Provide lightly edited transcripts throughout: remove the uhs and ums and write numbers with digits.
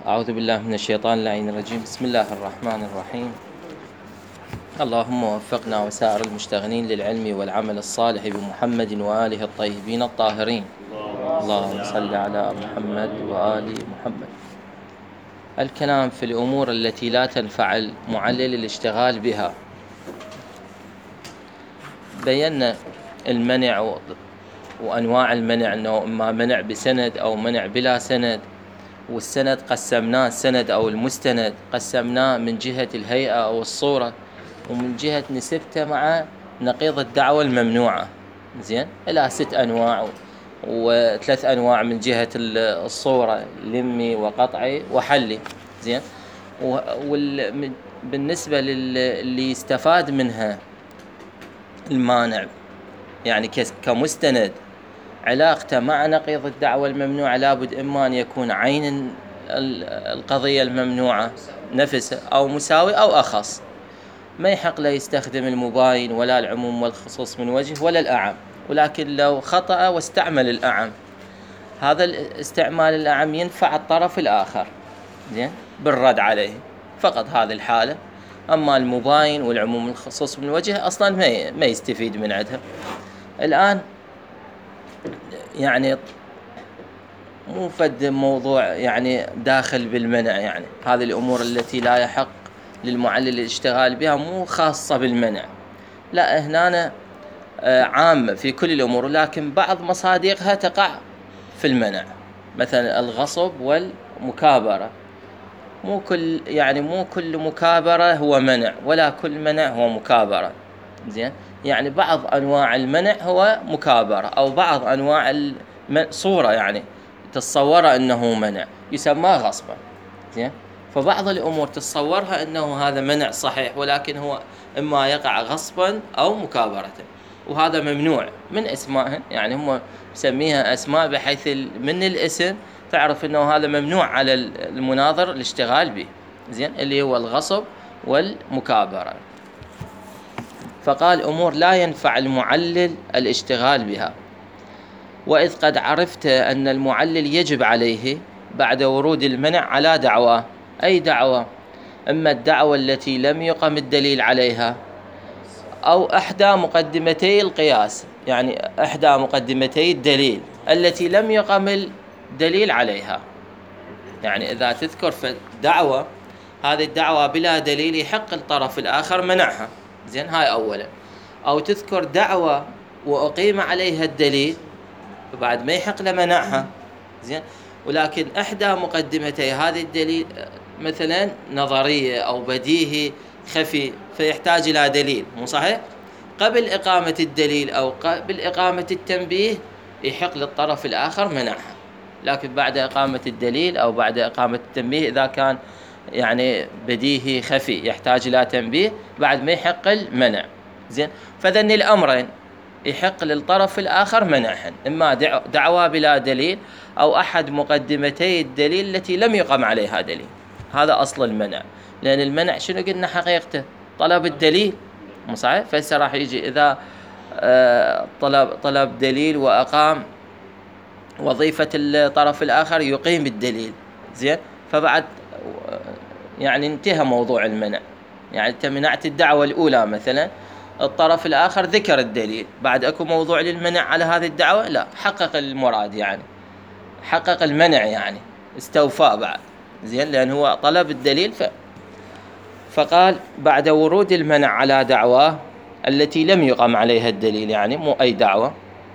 أعوذ بالله من الشيطان اللعين الرجيم. بسم الله الرحمن الرحيم. اللهم وفقنا وسائر المشتغلين للعلم والعمل الصالح بمحمد وآله الطيبين الطاهرين. اللهم صل على محمد وآل محمد. الكلام في الأمور التي لا تنفع المعلل الاشتغال بها. بينا المنع وأنواع المنع، أنه إما منع بسند أو منع بلا سند. والسند قسمناه السند أو المستند قسمناه من جهة الهيئة أو الصورة، ومن جهة نسبته مع نقيض الدعوة الممنوعة. زين، إلى 6 أنواع و3 أنواع من جهة الصورة: لمي وقطعي وحلي. زين، بالنسبة اللي يستفاد منها المانع، يعني كمستند، علاقته مع نقيض الدعوة الممنوعة لابد إما أن يكون عين القضية الممنوعة نفسها أو مساوي أو أخص. ما يحق له يستخدم المباين ولا العموم والخصوص من وجه ولا الأعم، ولكن لو خطأ واستعمل الأعم، هذا الاستعمال الأعم ينفع الطرف الآخر زين بالرد عليه فقط هذه الحالة. أما المباين والعموم والخصوص من وجه أصلا ما يستفيد من عندها. الآن يعني مو فد موضوع يعني داخل بالمنع، يعني هذه الأمور التي لا يحق للمعلل الاشتغال بها مو خاصة بالمنع، لا هنا عامة في كل الأمور، لكن بعض مصادقها تقع في المنع. مثلا الغصب والمكابرة، مو كل مكابرة هو منع، ولا كل منع هو مكابرة. زين، يعني بعض أنواع المنع هو مكابرة، أو بعض أنواع صورة يعني تتصورها أنه منع يسمى غصبا. زين، فبعض الأمور تتصورها أنه هذا منع صحيح، ولكن هو إما يقع غصبا أو مكابرة، وهذا ممنوع من اسمائهم. يعني هم يسميها أسماء بحيث من الاسم تعرف أنه هذا ممنوع على المناظر الاشتغال به. زين، اللي هو الغصب والمكابرة. فقال أمور لا ينفع المعلل الاشتغال بها. وإذ قد عرفت أن المعلل يجب عليه بعد ورود المنع على دعوة. أي دعوة؟ إما الدعوة التي لم يقم الدليل عليها، أو إحدى مقدمتي القياس، يعني إحدى مقدمتي الدليل التي لم يقم الدليل عليها. يعني إذا تذكر في الدعوة، هذه الدعوة بلا دليل يحق الطرف الآخر منعها. زين، هاي أولا. أو تذكر دعوة وأقيم عليها الدليل وبعد ما يحق له منعها. زين، ولكن إحدى مقدمتي هذه الدليل مثلا نظرية أو بديهي خفي فيحتاج إلى دليل، مو صحيح؟ قبل إقامة الدليل أو قبل إقامة التنبيه يحق للطرف الآخر منعها، لكن بعد إقامة الدليل أو بعد إقامة التنبيه إذا كان يعني بديهي خفي يحتاج إلى تنبيه بعد ما يحق المنع. زين، فذن الأمرين يحق للطرف الآخر منعهن: إما دعوى بلا دليل، أو أحد مقدمتي الدليل التي لم يقم عليها دليل. هذا أصل المنع، لأن المنع شنو قلنا حقيقته؟ طلب الدليل، مو صحيح؟ فهسه راح يجي إذا طلب دليل وأقام وظيفة الطرف الآخر يقيم الدليل. زين، فبعد يعني انتهى موضوع المنع. يعني أنت منعت الدعوة الأولى مثلا، الطرف الآخر ذكر الدليل، بعد أكو موضوع للمنع على هذه الدعوة؟ لا، حقق المراد، يعني حقق المنع، يعني استوفى بعد. زين، لأن هو طلب الدليل. فقال بعد ورود المنع على دعوة التي لم يقم عليها الدليل، يعني مو أي دعوة،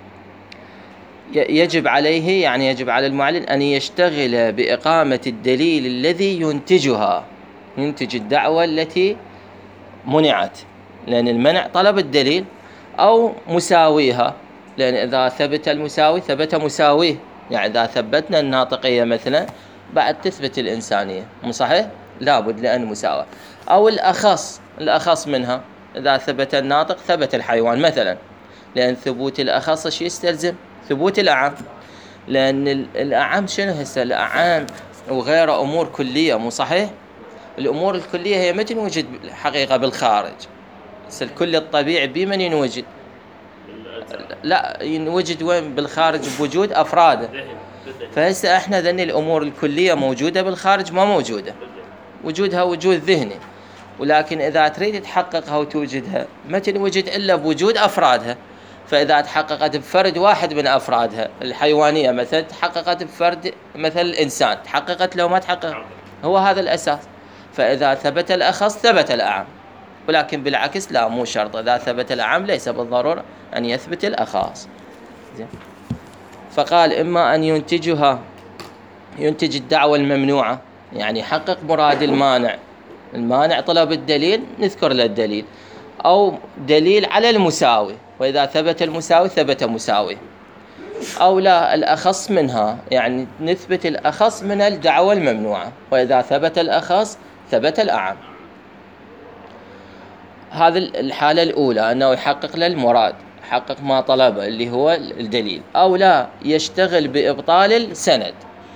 يجب عليه، يعني يجب على المعلن أن يشتغل بإقامة الدليل الذي ينتج الدعوة التي منعت، لأن المنع طلب الدليل، أو مساويها، لأن إذا ثبت المساوي ثبت مساويه. يعني إذا ثبتنا الناطقية مثلا بعد تثبت الإنسانية، مو صحيح؟ لابد لأن مساواة. أو الأخص منها، إذا ثبت الناطق ثبت الحيوان مثلا، لأن ثبوت الأخص شي يستلزم ثبوت الأعم. لأن الأعم شنو هسه؟ الأعم وغيره أمور كلية، مو صحيح؟ الأمور الكلية هي ما تنوجد حقيقة بالخارج. الكل الطبيعي بمن ينوجد؟ لا، ينوجد وين؟ بالخارج، بوجود أفراده. فهسه احنا ذني الامور الكليه موجوده بالخارج ما موجوده، وجودها وجود ذهني، ولكن اذا تريد تحققها وتوجدها ما تنوجد الا بوجود افرادها. فاذا تحققت بفرد واحد من افرادها، الحيوانيه مثلا تحققت بفرد مثل الانسان، تحققت لو ما تحقق، هو هذا الاساس. فاذا ثبت الاخص ثبت الاعم، ولكن بالعكس لا، مو شرط. اذا ثبت الاعم ليس بالضروره ان يثبت الاخص. فقال اما ان ينتج الدعوة الممنوعة، يعني يحقق مراد المانع. المانع طلب الدليل، نذكر له الدليل، أو دليل على المساوي، وإذا ثبت المساوي ثبت مساوي. أو لا، الأخص منها، يعني نثبت الأخص من الدعوة الممنوعة، وإذا ثبت الأخص ثبت الأعم. هذه الحالة الأولى، أنه يحقق له المراد، يحقق ما طلبه اللي هو الدليل. أو لا، يشتغل بإبطال السند.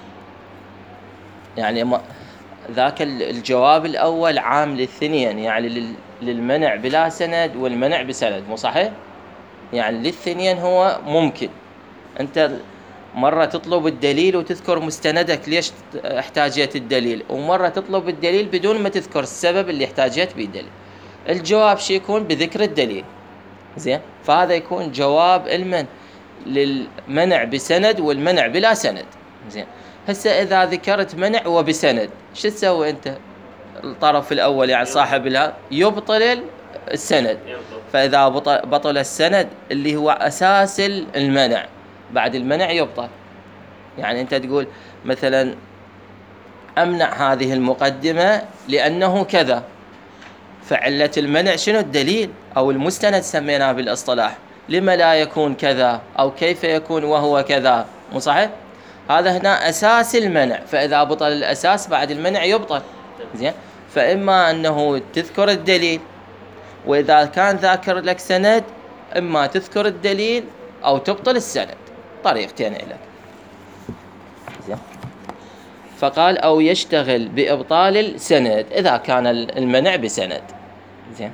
يعني ذاك الجواب الأول عام للثنين، يعني للمنع بلا سند والمنع بسند، مو صحيح؟ يعني للثنين هو ممكن أنت مرة تطلب الدليل وتذكر مستندك ليش احتاجيت الدليل، ومرة تطلب الدليل بدون ما تذكر السبب اللي احتاجيت به الدليل. الجواب شي يكون بذكر الدليل، زين؟ فهذا يكون جواب للمنع بسند والمنع بلا سند، زين؟ هسه إذا ذكرت منع وبسند، شو تسوي أنت؟ الطرف الأول يعني صاحب يبطل السند. فإذا بطل السند اللي هو أساس المنع، بعد المنع يبطل. يعني أنت تقول مثلا أمنع هذه المقدمة لأنه كذا، فعلة المنع شنو؟ الدليل أو المستند سميناه بالاصطلاح. لما لا يكون كذا، أو كيف يكون وهو كذا، مو صحيح؟ هذا هنا أساس المنع، فإذا بطل الأساس بعد المنع يبطل، زين؟ فإما أنه تذكر الدليل، وإذا كان ذاكر لك سند إما تذكر الدليل أو تبطل السند، طريقتين لك، زين؟ فقال أو يشتغل بإبطال السند إذا كان المنع بسند، زين؟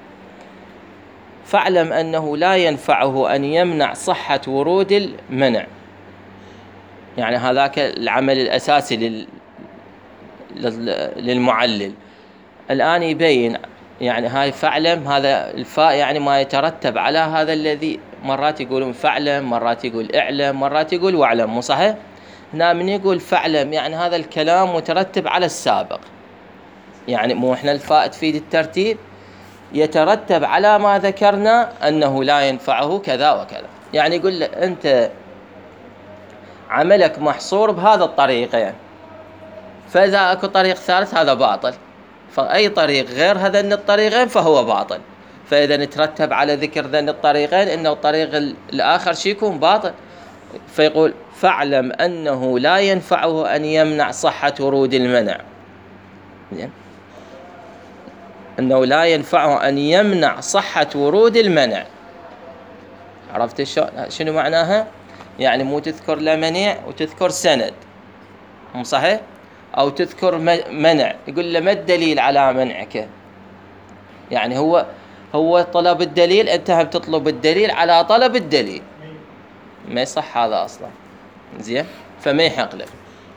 فاعلم أنه لا ينفعه أن يمنع صحة ورود المنع. يعني هذاك العمل الأساسي للمعلل. الآن يبين، يعني هاي فاعلم، هذا الفاء يعني ما يترتب على هذا الذي، مرات يقولون فاعلم، مرات يقول اعلم، مرات يقول واعلم، مو صحيح؟ هنا من يقول فاعلم يعني هذا الكلام مترتب على السابق، يعني مو احنا الفاء تفيد الترتيب، يترتب على ما ذكرنا أنه لا ينفعه كذا وكذا. يعني يقول أنت عملك محصور بهذا الطريقين، فإذا أكو طريق ثالث هذا باطل، فأي طريق غير هذين الطريقين فهو باطل. فإذا نترتب على ذكر ذين الطريقين إنه الطريق الآخر شي يكون باطل. فيقول فاعلم أنه لا ينفعه أن يمنع صحة ورود المنع، أنه لا ينفعه أن يمنع صحة ورود المنع. عرفت شنو معناها؟ يعني مو تذكر لا منع وتذكر سند، مو صحيح؟ أو تذكر منع، يقول له ما الدليل على منعك؟ يعني هو طلب الدليل، أنت هم تطلب الدليل على طلب الدليل، ما يصح هذا أصلا، زين؟ فما يحق لك.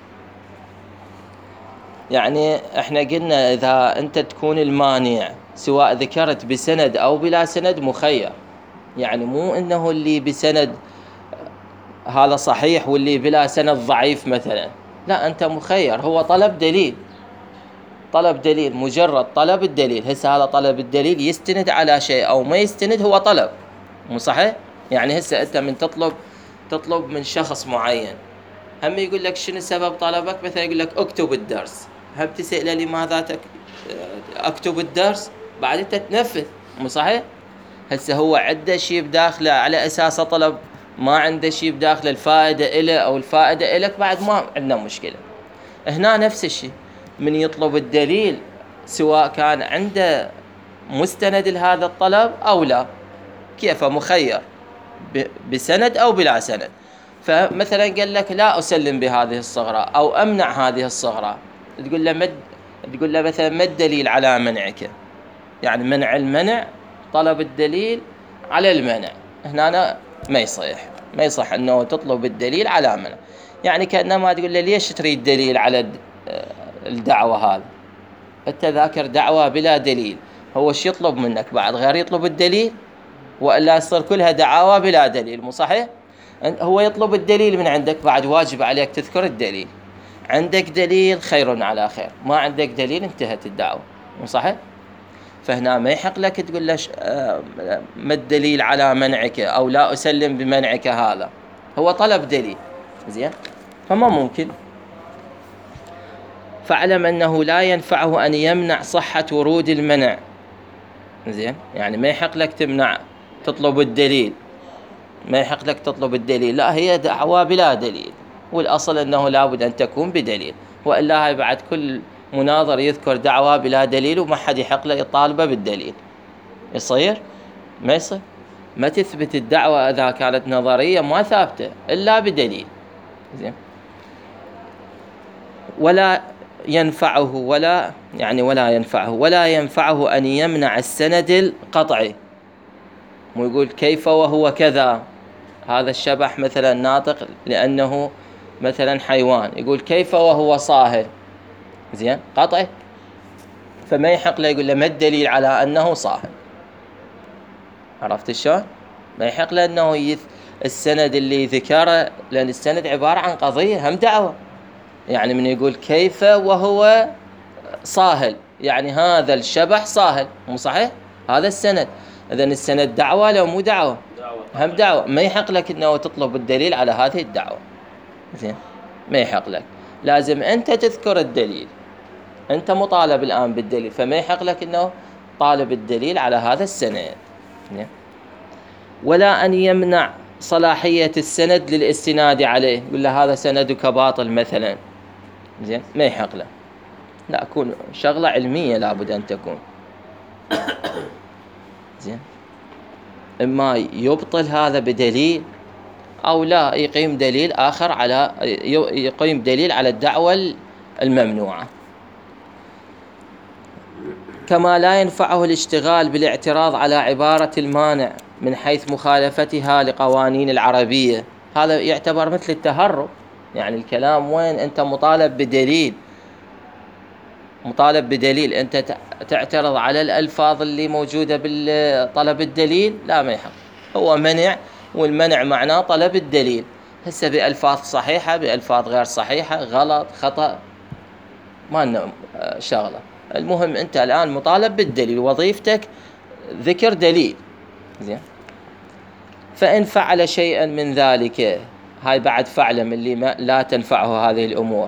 يعني احنا قلنا إذا أنت تكون المانع سواء ذكرت بسند أو بلا سند مخير، يعني مو إنه اللي بسند هذا صحيح واللي بلا سند ضعيف مثلا، لا، أنت مخير. هو طلب دليل، مجرد طلب الدليل. هسه هذا طلب الدليل يستند على شيء أو ما يستند، هو طلب، مو صحيح؟ يعني هسه أنت من تطلب من شخص معين، هم يقول لك شنو سبب طلبك، مثلا يقول لك اكتب الدرس، هم تسأله لماذا اكتب الدرس، بعد انت تنفذ، مو صحيح؟ هسه هو عنده شيء بداخله على اساسه طلب، ما عنده شيء بداخله الفائده إله او الفائده إلك، بعد ما عندنا مشكله. هنا نفس الشيء، من يطلب الدليل سواء كان عنده مستند لهذا الطلب او لا، كيف مخير بسند او بلا سند. فمثلا قال لك لا أسلم بهذه الصغرى أو أمنع هذه الصغرى، تقول له مثلا ما الدليل على منعك؟ يعني منع المنع، طلب الدليل على المنع. هنا ما يصح أنه تطلب الدليل على منع. يعني كأنما تقول له ليش تريد دليل على الدعوة هذا؟ أنت ذاكر دعوة بلا دليل، هو ايش يطلب منك بعد غير يطلب الدليل؟ وإلا يصير كلها دعاوى بلا دليل، مو صحيح؟ هو يطلب الدليل من عندك، بعد واجب عليك تذكر الدليل. عندك دليل خير على خير، ما عندك دليل انتهت الدعوة، مو صحيح؟ فهنا ما يحق لك تقول له ما الدليل على منعك أو لا أسلم بمنعك هذا، هو طلب دليل، زين؟ فما ممكن. فاعلم أنه لا ينفعه أن يمنع صحة ورود المنع، زين؟ يعني ما يحق لك تمنع تطلب الدليل، ما يحق لك تطلب الدليل، لا، هي دعوة بلا دليل، والأصل أنه لابد أن تكون بدليل، وإلا هاي بعد كل مناظر يذكر دعوة بلا دليل وما حد يحق له يطالبه بالدليل، يصير؟ ما يصير. ما تثبت الدعوة إذا كانت نظرية ما ثابتة إلا بدليل، زين؟ ولا ينفعه ولا ينفعه أن يمنع السند القطعي، مو يقول كيف وهو كذا، هذا الشبح مثلا ناطق لأنه مثلا حيوان، يقول كيف وهو صاهر، زين؟ قطعي، فما يحق له يقول له ما الدليل على أنه صاهر، عرفت شلون؟ ما يحق له أنه السند اللي ذكره، لأن السند عبارة عن قضية هم دعوة، يعني من يقول كيف وهو صاهل يعني هذا الشبح صاهل، مو صحيح؟ هذا السند، إذن السند دعوة لو مو دعوة؟ هم دعوة، ما يحق لك أنه تطلب الدليل على هذه الدعوة، زين؟ ما يحق لك، لازم أنت تذكر الدليل، أنت مطالب الآن بالدليل، فما يحق لك أنه طالب الدليل على هذا السند، زين؟ ولا أن يمنع صلاحية السند للاستناد عليه، يقول له هذا سندك باطل مثلا، زين؟ ما يحق له، لا، أكون شغلة علمية لابد أن تكون، زين؟ إما يبطل هذا بدليل أو لا يقيم دليل آخر يقيم دليل على الدعوة الممنوعة. كما لا ينفعه الاشتغال بالاعتراض على عبارة المانع من حيث مخالفتها لقوانين العربية، هذا يعتبر مثل التهرب، يعني الكلام وين أنت مطالب بدليل، أنت تعترض على الألفاظ اللي موجودة بالطلب الدليل، لا، ما يحق، هو منع، والمنع معناه طلب الدليل، هسه بألفاظ صحيحة بألفاظ غير صحيحة، غلط خطأ، ما لنا شغلة، المهم أنت الآن مطالب بالدليل، وظيفتك ذكر دليل، زين؟ فإن فعل شيئا من ذلك، هاي بعد فعلم اللي لا تنفعه هذه الأمور،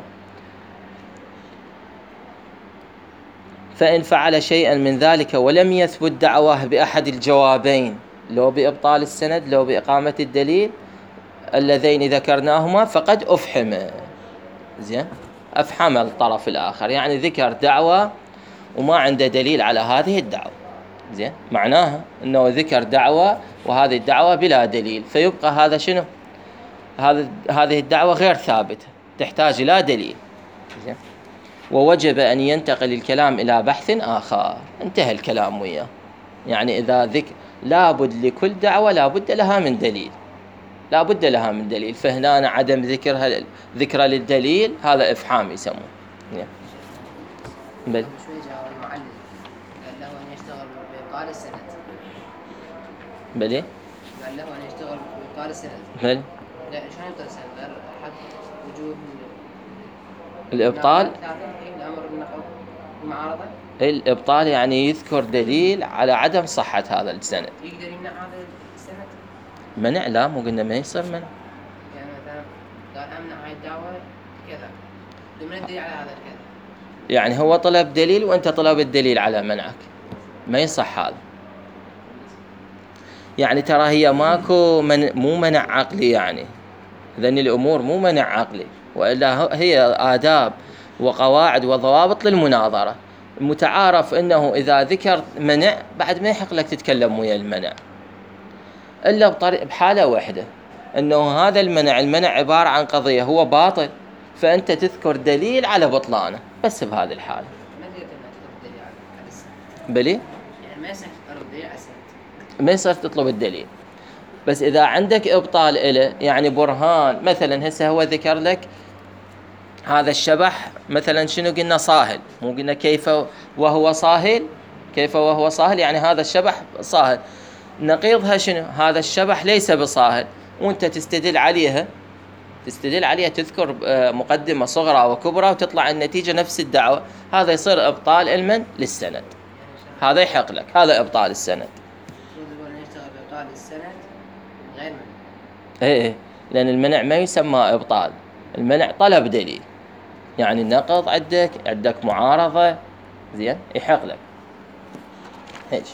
فإن فعل شيئا من ذلك ولم يثبت دعواه بأحد الجوابين، لو بإبطال السند لو بإقامة الدليل اللذين ذكرناهما، فقد أفحم، زين؟ أفحم الطرف الآخر، يعني ذكر دعوة وما عنده دليل على هذه الدعوة، زين؟ معناها أنه ذكر دعوة وهذه الدعوة بلا دليل، فيبقى هذا شنو؟ هذه الدعوة غير ثابتة، تحتاج إلى دليل، زين؟ ووجب أن ينتقل الكلام إلى بحث آخر، انتهى الكلام وياه، يعني إذا لابد لكل دعوة لابد لها من دليل، فهنا عدم ذكر للدليل هذا إفحام يسموه، بل شوي جاء المعلم قال له أن يشتغل بإبطال السند، بلي قال له أن يشتغل بإبطال السند، بل لا شلون يبطل السند غير حد وجوه الإبطال، الأمر بالنقل المعارضة، الإبطال يعني يذكر دليل على عدم صحة هذا السند، يقدر يمنع هذا السند، منع، لا، مو قلنا ما يصير منع، يعني مثلا قال أمنع هاي الدعوة كذا، لمن الدليل على هذا كذا، يعني هو طلب دليل وأنت طلب الدليل على منعك، ما يصح هذا، يعني ترى هي ماكو مو منع عقلي، يعني ذن الأمور مو منع عقلي، وإلا هي آداب وقواعد وضوابط للمناظرة، متعارف أنه إذا ذكر منع بعد ما يحق لك تتكلم ويا المنع إلا بحالة واحدة، أنه هذا المنع عبارة عن قضية هو باطل، فأنت تذكر دليل على بطلانه، بس بهذه الحالة ما تقدر تطلب الدليل على السند، بلي يعني ما يصح تطلب الدليل على السند، ما يصير تطلب الدليل، بس إذا عندك إبطال إله يعني برهان، مثلا هسه هو ذكر لك هذا الشبح مثلا شنو قلنا؟ صاهل، مو قلنا كيف وهو صاهل؟ كيف وهو صاهل يعني هذا الشبح صاهل. نقيضها شنو؟ هذا الشبح ليس بصاهل، وانت تستدل عليها تذكر مقدمة صغرى وكبرى وتطلع النتيجة نفس الدعوة. هذا يصير إبطال علما للسند، هذا يحق لك، هذا إبطال السند. نشتغل بإبطال السند غير منع. ايه، لأن المنع ما يسمى إبطال، المنع طلب دليل. يعني النقض عندك معارضة، زين، يحق لك هيك.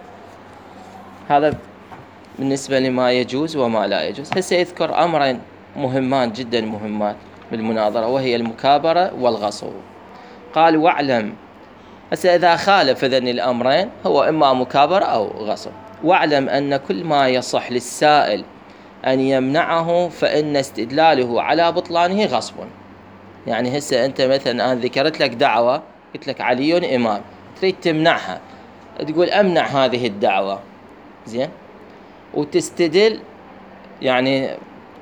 هذا بالنسبة لما يجوز وما لا يجوز. هسه يذكر أمرين مهمان جدا مهمات بالمناظرة، وهي المكابرة والغصب. قال واعلم، هسه إذا خالف إذن الأمرين هو إما مكابرة أو غصب. واعلم أن كل ما يصح للسائل أن يمنعه فإن استدلاله على بطلانه غصب. يعني هسه أنت مثلا أنا ذكرت لك دعوة، قلت لك علي إمام، تريد تمنعها، تقول أمنع هذه الدعوة، زين، وتستدل يعني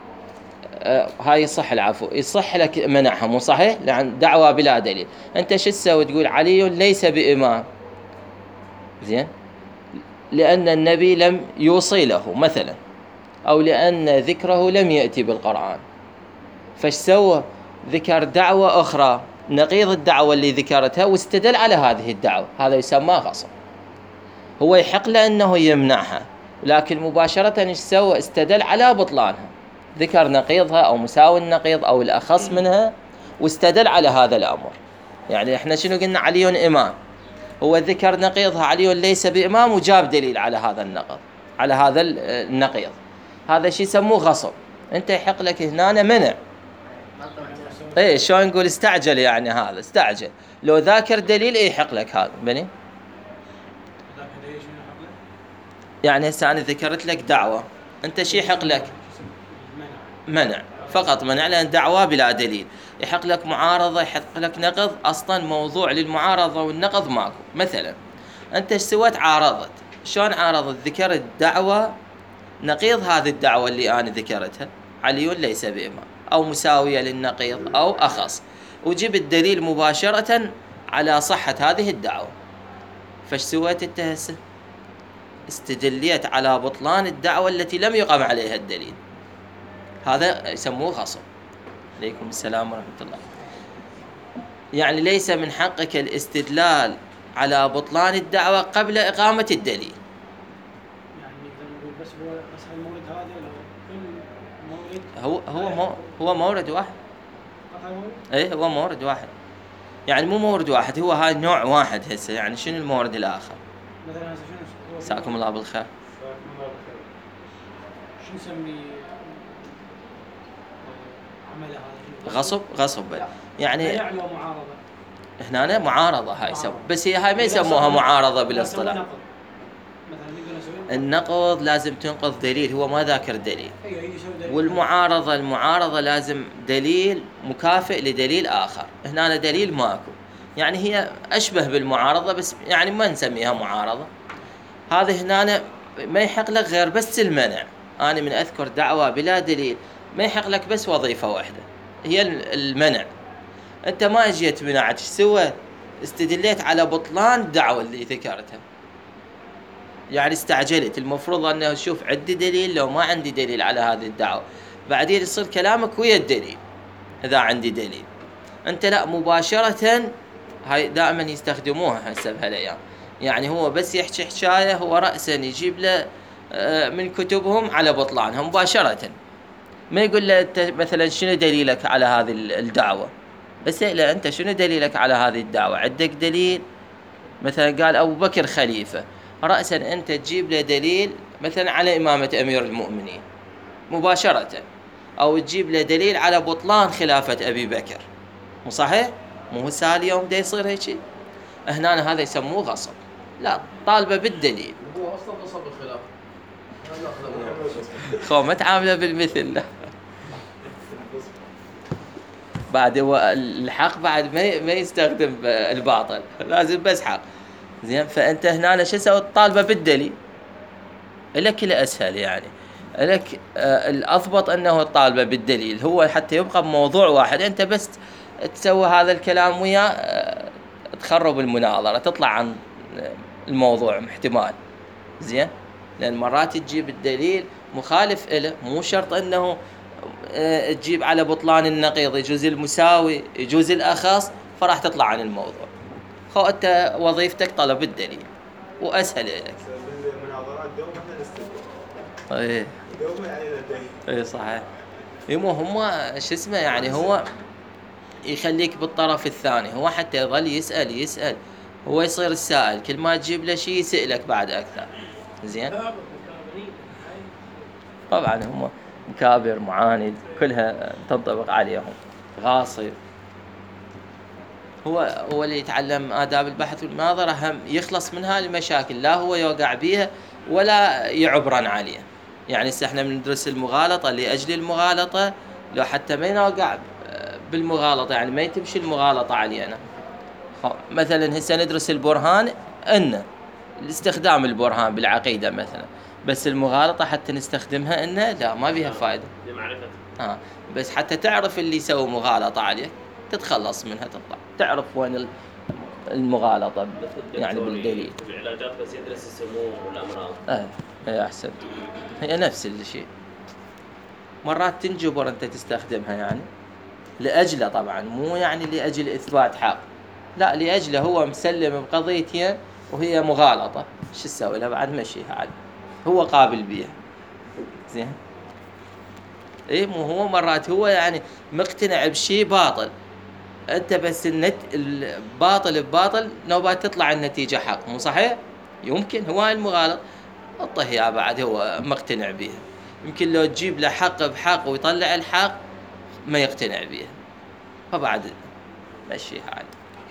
هاي يصح العفو، يصح لك منعها، مو صحيح؟ لأن دعوة بلا دليل. أنت شو تسوي؟ تقول علي ليس بإمام، زين، لأن النبي لم يوصي له مثلا، أو لأن ذكره لم يأتي بالقرآن. فاش سوى؟ ذكر دعوة أخرى نقيض الدعوة اللي ذكرتها واستدل على هذه الدعوة، هذا يسمى غصب. هو يحق له أنه يمنعها، لكن مباشرة ايش سوى؟ استدل على بطلانها، ذكر نقيضها أو مساوي النقيض أو الأخص منها واستدل على هذا الأمر. يعني احنا شنو قلنا؟ علي إمام، هو ذكر نقيضها علي ليس بإمام وجاب دليل على هذا النقض، على هذا النقيض. هذا شيء يسموه غصب. انت يحق لك هنا منع. ايه، شلون نقول؟ استعجل، يعني هذا استعجل. لو ذاكر دليل يحق لك هذا بني. يعني هسه انا ذكرت لك دعوة، انت شي يحق لك؟ منع، فقط منع، لأن دعوة بلا دليل. يحق لك معارضة، يحق لك نقض، أصلا موضوع للمعارضة والنقض ماكو. مثلا أنت ايش سويت؟ عارضت. شلون عارضت؟ ذكرت دعوة نقيض هذه الدعوة اللي أنا ذكرتها، علي ليس بإمام، أو مساوية للنقيض أو أخص، وجبت دليل مباشرة على صحة هذه الدعوة. فايش سويت انت هسه؟ استدليت على بطلان الدعوة التي لم يقم عليها الدليل. هذا يسموه غصب. عليكم السلام ورحمة الله. يعني ليس من حقك الاستدلال على بطلان الدعوة قبل إقامة الدليل. يعني نقدر نقول بس المورد هذا كل مورد هو مورد واحد. قطع مورد؟ ايه، هو مورد واحد. يعني مو مورد واحد، هو هاي نوع واحد. هسه يعني شنو المورد الآخر؟ مثلا هسه شنو؟ مساكم الله بالخير. شو نسمي عمله هذا؟ غصب يعني يعلو معارضة. هنا معارضة هاي بس هي هاي ما يسموها معارضة بالاصطلاح. مثلا نقدر نسوي النقض لازم تنقض دليل، هو ما ذاكر دليل. والمعارضة لازم دليل مكافئ لدليل آخر. هنا دليل ماكو، يعني هي أشبه بالمعارضة، بس يعني ما نسميها معارضة. هذا هنا ما يحق لك غير بس المنع. أنا من أذكر دعوة بلا دليل ما يحق لك بس وظيفة واحدة، هي المنع. أنت ما أجيت منعت، سوى استدليت على بطلان الدعوة اللي ذكرتها، يعني استعجلت. المفروض أنه شوف عندي دليل، لو ما عندي دليل على هذه الدعوة بعدين يصير كلامك ويا الدليل. إذا عندي دليل أنت لا، مباشرة. هاي دائما يستخدموها هسه بهالأيام. يعني هو بس يحكي حكاية، هو رأسا يجيب له من كتبهم على بطلانها مباشرة. ما يقول له أنت مثلا شنو دليلك على هذه الدعوة، بس لا، أنت شنو دليلك على هذه الدعوة؟ عندك دليل؟ مثلا قال أبو بكر خليفة، رأسا أنت تجيب له دليل مثلا على إمامة أمير المؤمنين مباشرة، أو تجيب له دليل على بطلان خلافة أبي بكر. مو صحيح؟ مو هسه اليوم دا يصير هيك. هنا هذا يسموه غصب. لا، طالبه بالدليل. هو اصلا غصب الخلاف. خو ما تعامله بالمثل. لا، بعد هو الحق بعد ما يستخدم الباطل، لازم بس حق. زين، فأنت هنا شو سويت؟ طالبه بالدليل. لك الأسهل يعني لك الأضبط أنه تطالبه بالدليل، هو حتى يبقى بموضوع واحد، أنت بس تسوي هذا الكلام وياه تخرب المناظرة، تطلع عن الموضوع احتمال. زين، لأن مرات تجيب الدليل مخالف إله، مو شرط أنه تجيب على بطلان النقيض، يجوز المساوي يجوز الأخص، فراح تطلع عن الموضوع. أنت وظيفتك طلب الدليل وأسهل لك. المناظرات دوما احنا نستدل. ايه دوما علينا دليل. ايه صحيح. مو هم شو اسمه يعني، هو يخليك بالطرف الثاني، هو حتى يظل يسأل، هو يصير السائل، كل ما تجيب له شيء يسألك بعد أكثر. زين، طبعا هم مكابر معاند كلها تنطبق عليهم، غاصب. هو اللي يتعلم آداب البحث والمناظرة هم يخلص من هذه المشاكل، لا هو يوقع بيها ولا يعبرن عليها. يعني احنا بندرس المغالطة لأجل المغالطة، لو حتى ما نوقع بالمغالطة، يعني ما تمشي المغالطة علينا. مثلا هسه ندرس البرهان، ان الاستخدام البرهان بالعقيدة مثلا، بس المغالطة حتى نستخدمها إنه لا ما بيها فائدة لمعرفة. بس حتى تعرف اللي يسوي مغالطة عليك تتخلص منها، تطلع تعرف وين المغالطة يعني بالدليل. العلاجات بس يدرس السموم والأمراض. هي أحسن، هي نفس الشيء. مرات تنجبر أنت تستخدمها يعني لأجله، طبعا مو يعني لأجل إثبات حق، لا لأجله هو مسلم بقضيتين وهي مغالطة، شو تسوي له بعد؟ مشيها عاد، هو قابل بيها. زين، ايه مو هو مرات هو يعني مقتنع بشيء باطل، انت بس الباطل بباطل نوبات تطلع النتيجة حق، مو صحيح؟ يمكن هو المغالط الطهي بعد هو مقتنع بيها، يمكن لو تجيب له حق بحق ويطلع الحق ما يقتنع بيها، فبعد مشيها عاد.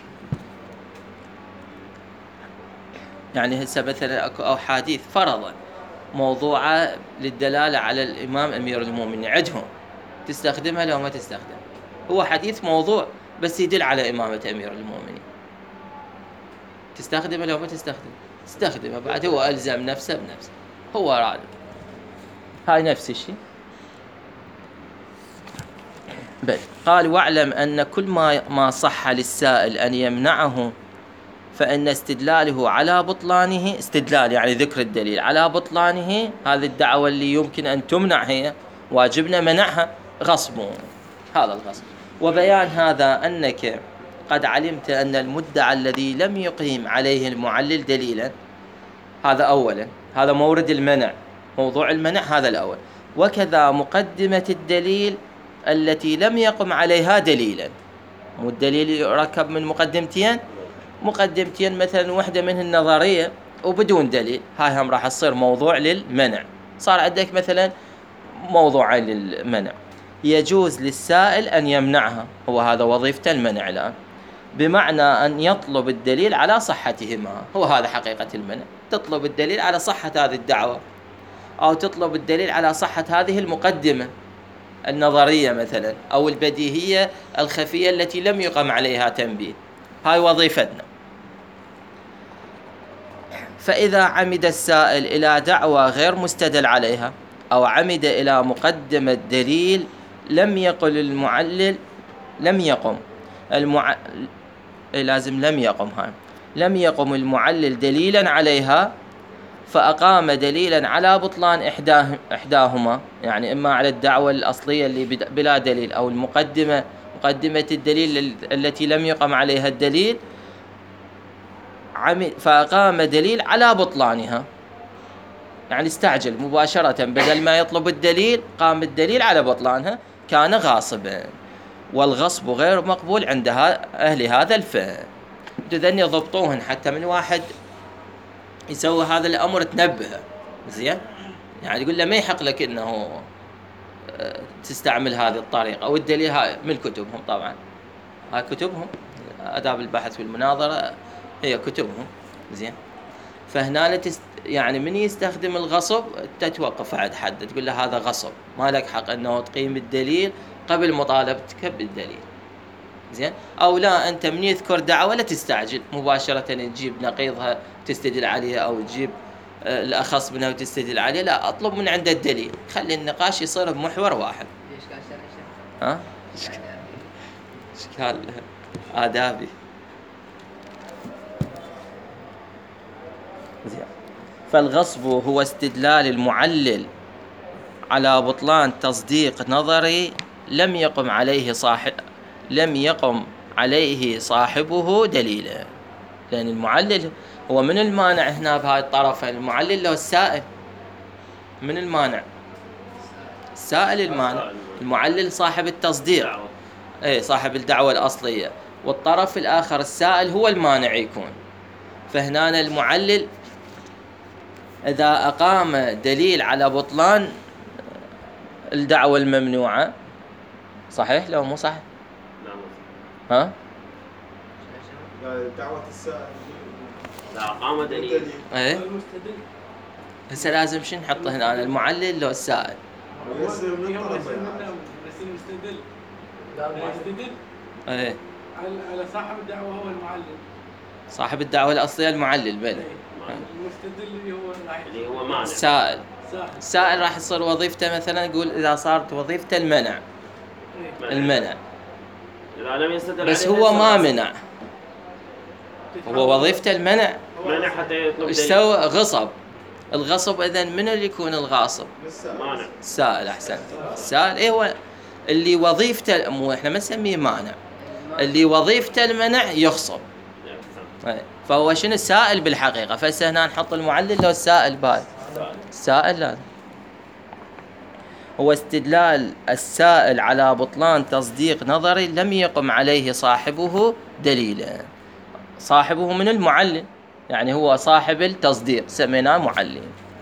يعني هسه مثلا اكو احاديث فرضا موضوعة للدلالة على الإمام أمير المؤمنين، عدهم تستخدمها لو ما تستخدم، هو حديث موضوع بس يدل على إمامة أمير المؤمنين، تستخدمه لو ما تستخدمه بعد، هو ألزم نفسه بنفسه، هو راد. هاي نفس الشيء. بل قال واعلم أن كل ما صح للسائل أن يمنعه فإن استدلاله على بطلانه، استدلال يعني ذكر الدليل على بطلانه، هذه الدعوة اللي يمكن أن تمنع هي واجبنا منعها، غصب، هذا الغصب. وبيان هذا أنك قد علمت أن المدعى الذي لم يقيم عليه المعلل دليلا، هذا أولا، هذا مورد المنع، موضوع المنع هذا الأول. وكذا مقدمة الدليل التي لم يقم عليها دليلا، مو الدليل يركب من مقدمتين مثلا واحدة منها النظرية وبدون دليل، هاي هم راح تصير موضوع للمنع. صار عندك مثلا موضوعين للمنع، يجوز للسائل أن يمنعها، هو هذا وظيفة المنع الآن، بمعنى أن يطلب الدليل على صحتهما، هو هذا حقيقة المنع، تطلب الدليل على صحة هذه الدعوة، أو تطلب الدليل على صحة هذه المقدمة النظرية مثلا، أو البديهية الخفية التي لم يقم عليها تنبيه، هاي وظيفتنا. فإذا عمد السائل إلى دعوى غير مستدل عليها، أو عمد إلى مقدمة دليل لم يقل المعلل، لم يقم المعلل دليلا عليها، فأقام دليلا على بطلان إحداهما، يعني إما على الدعوة الأصلية اللي بلا دليل، أو مقدمة الدليل التي لم يقم عليها الدليل، فأقام دليل على بطلانها، يعني استعجل مباشرة، بدل ما يطلب الدليل قام الدليل على بطلانها، كان غاصبا، والغصب غير مقبول عند أهل هذا الفهم. تذني ضبطوهن حتى من واحد يسوي هذا الأمر تنبهه، زين، يعني يقول له ما يحق لك إنه تستعمل هذه الطريقة، والدليل هاي من كتبهم، طبعا هاي كتبهم، آداب البحث والمناظرة هي كتبهم، زين. فهنا يعني من يستخدم الغصب تتوقف عند حد، تقول له هذا غصب، ما لك حق أنه تقيم الدليل قبل مطالبتك بالدليل، زين. أو لا، أنت من يذكر دعوة لا تستعجل مباشرة تجيب نقيضها تستدل عليها، أو تجيب الأخص منها وتستدل عليه، لا أطلب من عنده الدليل، خلي النقاش يصير بمحور واحد. ليش قال شرعي؟ ها؟ إشكال آدابي. زين. فالغصب هو استدلال المعلل على بطلان تصديق نظري لم يقم عليه صاحبه دليلا. لأن المعلل هو من المانع هنا بهاي الطرف، المعلل له السائل. من المانع؟ السائل المانع، المعلل صاحب التصديق، اي صاحب الدعوة الأصلية، والطرف الآخر السائل هو المانع يكون. فهنا المعلل إذا أقام دليل على بطلان الدعوة الممنوعة، صحيح لو مو صحيح؟ ها؟ دعوة السائل لا أقام دليل. ايه المستدل هسه لازم شو نحطه هنا، المعلل لو السائل؟ ويصير من الطرفين. بس المستدل يستدل ايه على صاحب الدعوة هو المعلم. صاحب الدعوة الأصلية المعلل بل المستدل اللي هو معنى السائل. صاحب السائل راح يصير وظيفته مثلا، نقول إذا صارت وظيفته المنع، المنع، إذا لم يستدل بس عليه هو ليس ما غصب. منع، هو وظيفته المنع. منع حتى يطلب ايش دليل. سوى؟ غصب. الغصب إذن من اللي يكون الغاصب؟ مانع. السائل. أحسنت. السائل إيه هو اللي وظيفته، مو إحنا ما نسميه مانع، اللي وظيفته المنع يغصب. إيه. فهو شنو؟ السائل بالحقيقة. فهسه هنا نحط المعلل لو السائل بعد. السائل لازم هو استدلال السائل على بطلان تصديق نظري لم يقم عليه صاحبه دليلا. صاحبه من المعلل، يعني هو صاحب التصديق، سميناه معلل.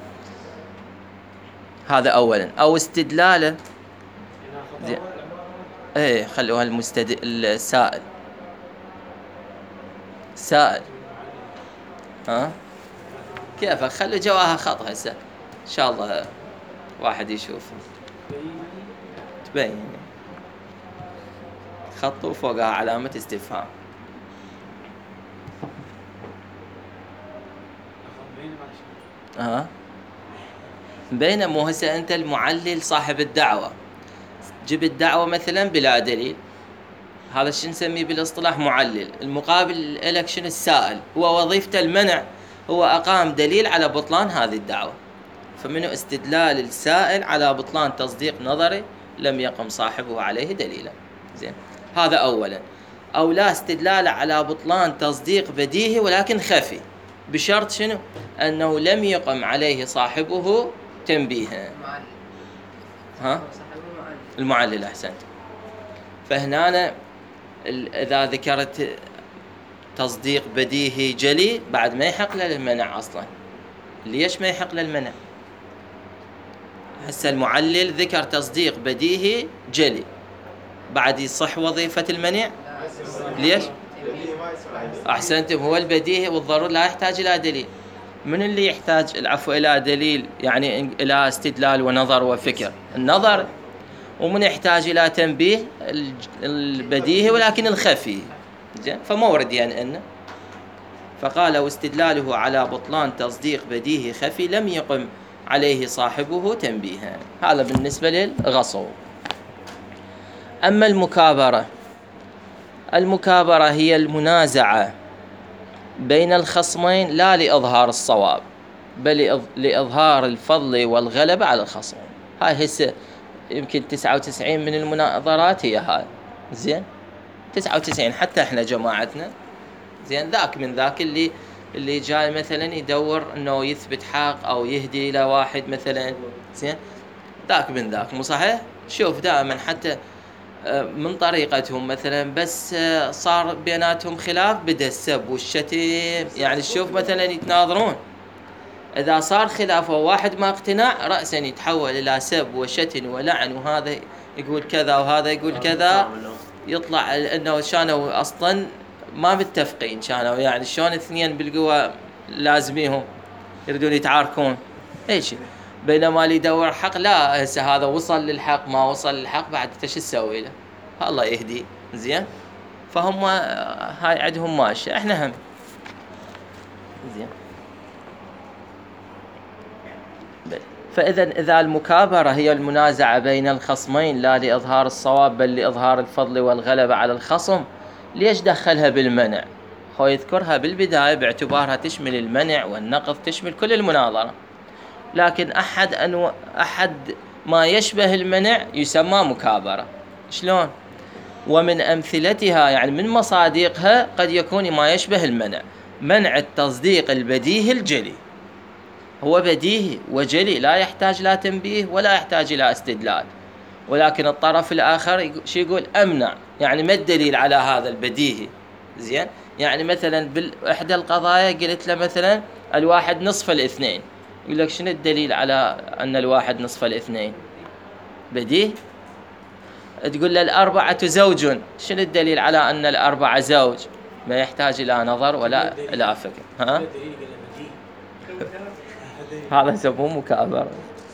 هذا أولا. أو استدلاله زين. ايه خلوها السائل. السائل ها كيفك؟ خلوا جواها خط هسه ان شاء الله واحد يشوف تبين خط وفوقها علامة استفهام. بين مو هسه انت المعلل صاحب الدعوة، جيب الدعوة مثلا بلا دليل، هذا شو نسميه بالاصطلاح؟ معلل. المقابل لك شنو؟ السائل، هو وظيفته المنع، هو أقام دليل على بطلان هذه الدعوة. فمنه استدلال السائل على بطلان تصديق نظري لم يقم صاحبه عليه دليلا. زين، هذا أولا. أو لا استدلال على بطلان تصديق بديهي ولكن خفي، بشرط شنو؟ أنه لم يقم عليه صاحبه تنبيها. ها؟ المعلل. أحسنت. فهنا إذا ذكرت تصديق بديهي جلي بعد ما يحق له المنع أصلا. ليش ما يحق له المنع؟ هسه المعلل ذكر تصديق بديهي جلي، بعد يصح وظيفة المنع؟ ليش؟ أحسنتم. هو البديهي والضروري لا يحتاج إلى دليل. من اللي يحتاج العفو إلى دليل؟ يعني إلى استدلال ونظر وفكر، النظر. ومن يحتاج إلى تنبيه؟ البديهي ولكن الخفي. زين، فما ورد يعني أنه. فقال واستدلاله على بطلان تصديق بديهي خفي لم يقم عليه صاحبه تنبيها. هذا بالنسبة للغصب. أما المكابرة هي المنازعة بين الخصمين لا لإظهار الصواب بل لإظهار الفضل والغلبة على الخصم. هاي هسه يمكن 99 من المناظرات هي هاي. زين، 99 حتى احنا جماعتنا. زين، ذاك من ذاك اللي جاي مثلا يدور انه يثبت حق او يهدي الى واحد مثلا. زين، ذاك من ذاك، مو صحيح؟ شوف دائما حتى من طريقتهم مثلا بس صار بيناتهم خلاف بدا السب والشتم. يعني شوف مثلا يتناظرون، إذا صار خلاف وواحد ما اقتنع رأسا يتحول إلى سب وشتم ولعن، وهذا يقول كذا وهذا يقول كذا، يطلع إنه شانوا أصلا ما متفقين، كانوا يعني شلون اثنين بالقوة لازميهم يريدون يتعاركون. ايش بينما اللي يدور حق لا، هسه هذا وصل للحق ما وصل للحق بعد ايش تسوي له؟ الله يهدي. زين، فهم هاي عندهم ماشي، احنا هم. زين، إذا المكابرة هي المنازعة بين الخصمين لا لإظهار الصواب بل لإظهار الفضل والغلبة على الخصم، ليش دخلها بالمنع؟ هو يذكرها بالبداية باعتبارها تشمل المنع والنقض، تشمل كل المناظرة، لكن أحد ما يشبه المنع يسمى مكابرة. شلون؟ ومن أمثلتها يعني من مصادقها قد يكون ما يشبه المنع، منع التصديق البديهي الجلي، هو بديهي وجلي لا يحتاج لا تنبيه ولا يحتاج إلى استدلال، ولكن الطرف الآخر شو يقول؟ أمنع، يعني ما الدليل على هذا البديهي؟ زين، يعني مثلا بإحدى القضايا قلت له مثلا الواحد نصف الاثنين، يقول لك شنو الدليل على أن الواحد نصف الاثنين؟ بديهي. تقول له الأربعة زوج، شنو الدليل على أن الأربعة زوج؟ ما يحتاج إلى نظر ولا إلى فكر. ها؟ هذا يسموه مكابرة.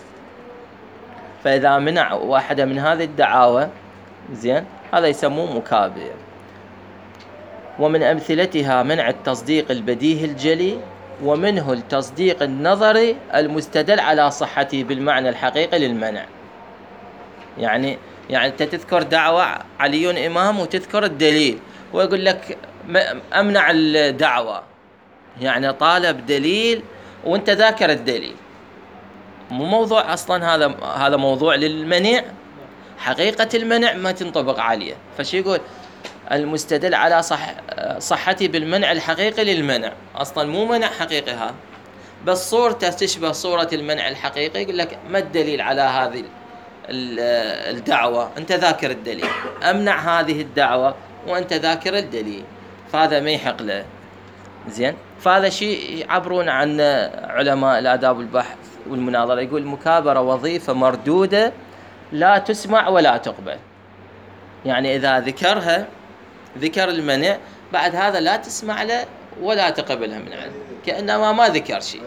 فإذا منع واحدة من هذه الدعاوى، زين، هذا يسموه مكابرة. ومن أمثلتها منع التصديق البديهي الجلي، ومنه التصديق النظري المستدل على صحته بالمعنى الحقيقي للمنع. يعني أنت تذكر دعوة علي إمام وتذكر الدليل، ويقول لك أمنع الدعوة، يعني طالب دليل وأنت ذاكر الدليل، مو موضوع أصلا، هذا موضوع للمنع، حقيقة المنع ما تنطبق عليه. فشي يقول المستدل على صحته بالمنع الحقيقي للمنع، أصلا مو منع حقيقي هذا، بس صورته تشبه صورة المنع الحقيقي. يقول لك ما الدليل على هذه الدعوة؟ أنت ذاكر الدليل، أمنع هذه الدعوة وأنت ذاكر الدليل، فهذا ما يحق له. زين، فهذا شيء يعبرون عن علماء الآداب والبحث والمناظرة، يقول المكابرة وظيفة مردودة لا تسمع ولا تقبل، يعني إذا ذكر المنع بعد هذا لا تسمع له ولا تقبلها من عنده، كأنما ما ذكر شيء.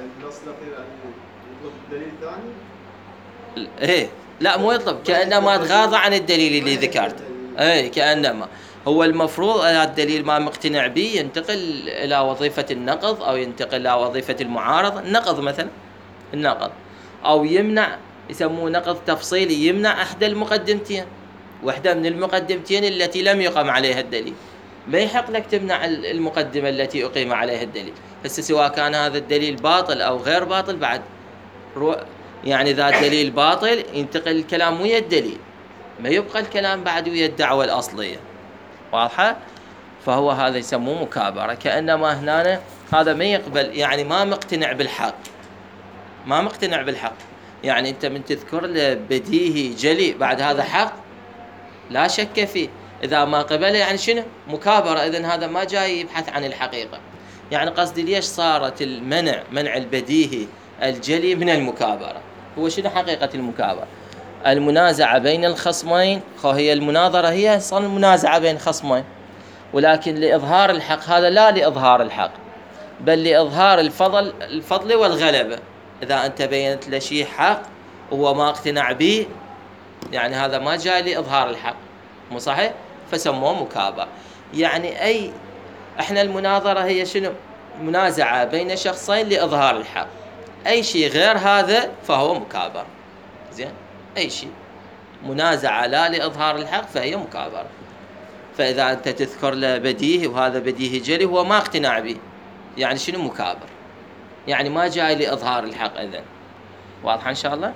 دليل ثاني؟ إيه، لا مو يطلب، كأنما تغاضى عن الدليل اللي ذكرته. إيه، كأنما هو المفروض هذا الدليل ما مقتنع به ينتقل إلى وظيفة النقض، أو ينتقل إلى وظيفة المعارضة، النقض مثلا، النقض، أو يمنع، يسموه نقض تفصيلي، يمنع أحد المقدمتين، واحدة من المقدمتين التي لم يقم عليها الدليل. ما يحق لك تمنع المقدمة التي أقيم عليها الدليل، هسه سواء كان هذا الدليل باطل أو غير باطل، بعد يعني إذا الدليل باطل ينتقل الكلام ويا الدليل، ما يبقى الكلام بعد ويا الدعوة الأصلية. واضحة؟ فهو هذا يسموه مكابرة، كأنما هنا هذا ما يقبل، يعني ما مقتنع بالحق، يعني أنت من تذكر له بديهي جلي بعد هذا حق لا شك فيه، إذا ما قبله يعني شنو؟ مكابرة. إذن هذا ما جاي يبحث عن الحقيقة. يعني قصدي ليش صارت منع البديهي الجلي من المكابرة؟ هو شنو حقيقة المكابرة؟ المنازعة بين الخصمين، هي المناظرة هي أصلا المنازعة بين خصمين، ولكن لإظهار الحق، هذا لا لإظهار الحق بل لإظهار الفضل والغلبة. إذا أنت بينت له شيء حق وهو ما اقتنع به، يعني هذا ما جاء لإظهار الحق، مو صحيح؟ فسموه مكابرة. يعني احنا المناظرة هي شنو؟ منازعة بين شخصين لإظهار الحق، أي شيء غير هذا فهو مكابرة. زين، أي شيء منازعة لا لإظهار الحق فهي مكابرة. فإذا أنت تذكر له بديهي وهذا بديهي جلي هو ما اقتنع به، يعني شنو مكابر؟ يعني ما جاي لإظهار الحق. إذن واضح إن شاء الله؟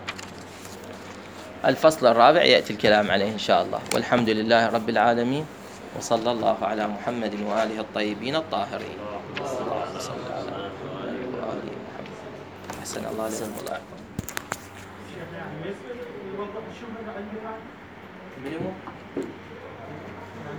الفصل الرابع يأتي الكلام عليه إن شاء الله، والحمد لله رب العالمين، وصلى الله على محمد وآله الطيبين الطاهرين. اللهم صل على محمد وآله محمد. أحسن الله عليكم والله يحفظكم.